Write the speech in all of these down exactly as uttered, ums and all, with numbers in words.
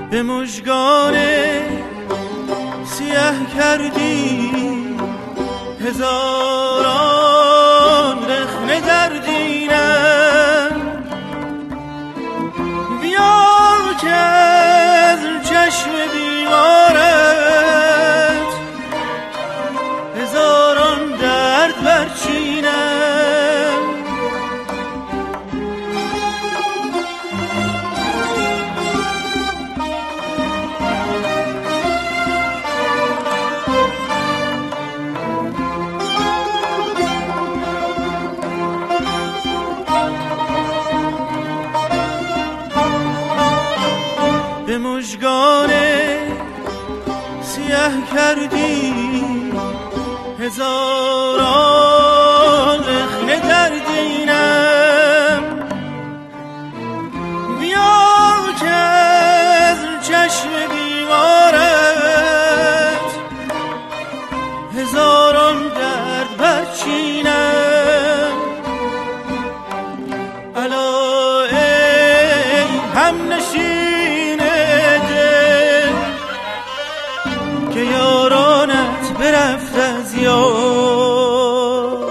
به مژگان سیه کردی هزاران رخنه در دینم. بیا که از چشم بیمارت هزاران درد برچینم. به مژگان سیه کردی هزاران رخنه در دینم. بیا که از چشم بیمارت هزاران درد برچینم. الا ای همنشین دل که یارانت برفت از یاد.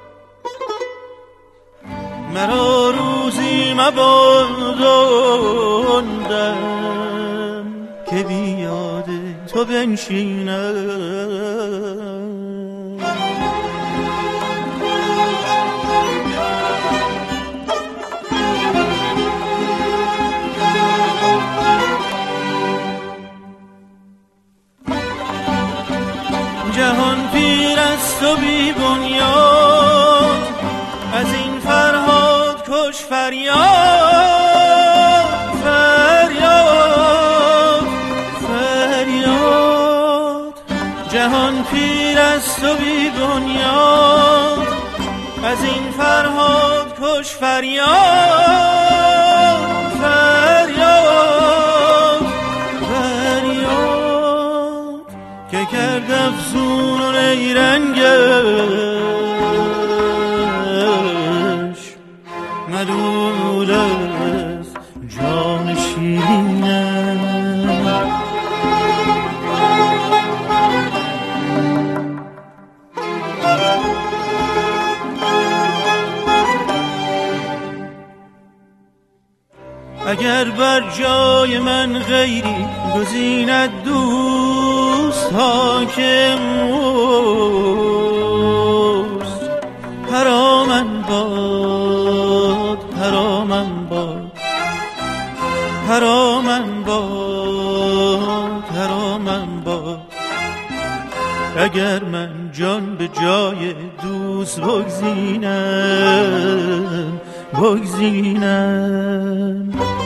مرا روزی مباداندم که بیاد تو بنشینم. جهان پیر است و بی بنیاد، از این فرهاد کش فریاد. فریاد فریاد جهان پیر است و بی بنیاد، از این فرهاد کش فریاد. فریاد فریاد که کرد افزون و نیرنگش ملول از جان شیرینم. اگر بر جای من غیری گزیند دوست حاکم اوست، حرامن باد حرامن باد حرامن باد حرامن باد. اگر من جان به جای دوست بگزینم بگزینم.